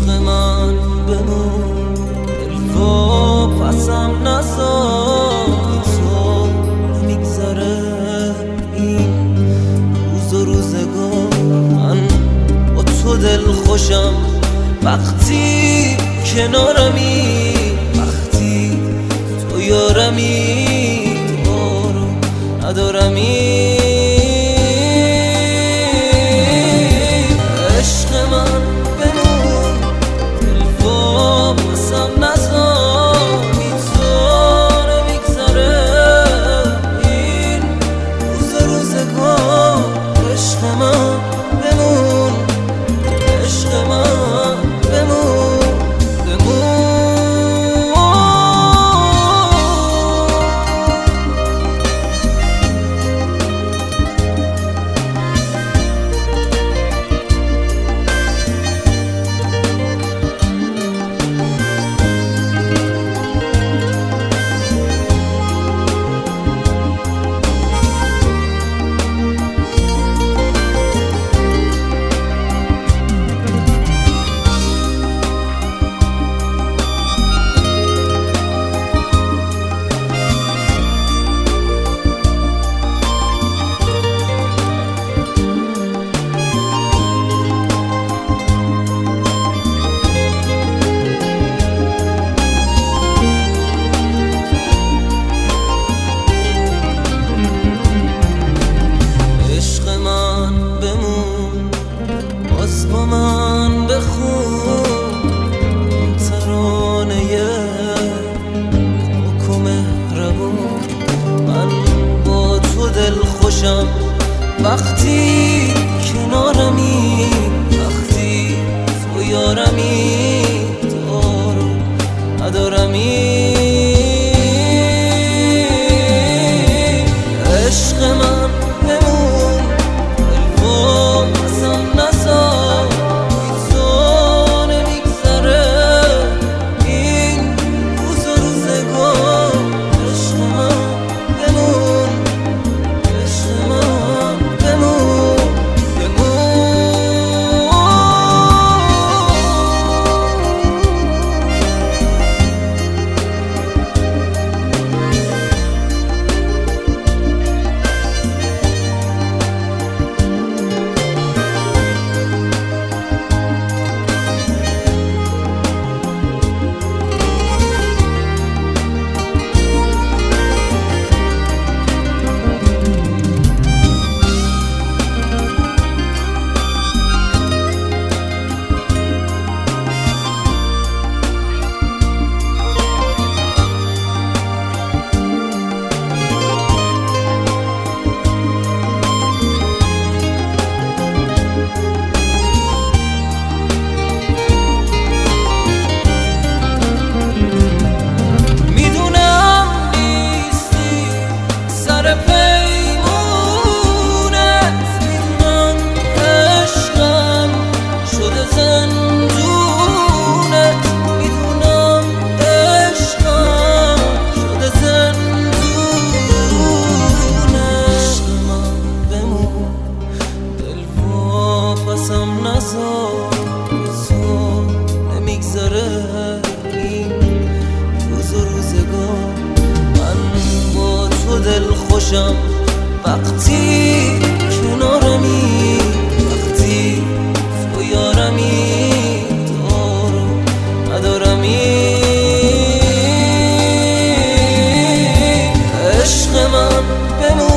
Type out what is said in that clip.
من بمون دلفا پسم نزار بی تو نمیگذره این روز و روزگار من با تو دل خوشم وقتی کنارمی وقتی تو یارمی بارو ندارمی عشق من بمون دلفا پسم نزار بی تو نمیگذره این روز و روزگار عشق من بمون عشق من بمون با من بخون این ترانه پاک و مهربون من با تو دل خوشم وقتی کنارمی وقتی تو یارمی دارو ندارمی عشق من بمون دلفا پسم نزار نمیگذره این روز و روزگار من با تو دل خوشم وقتی کنارمی وقتی تو یارمی دارو ندارمی عشق من بمون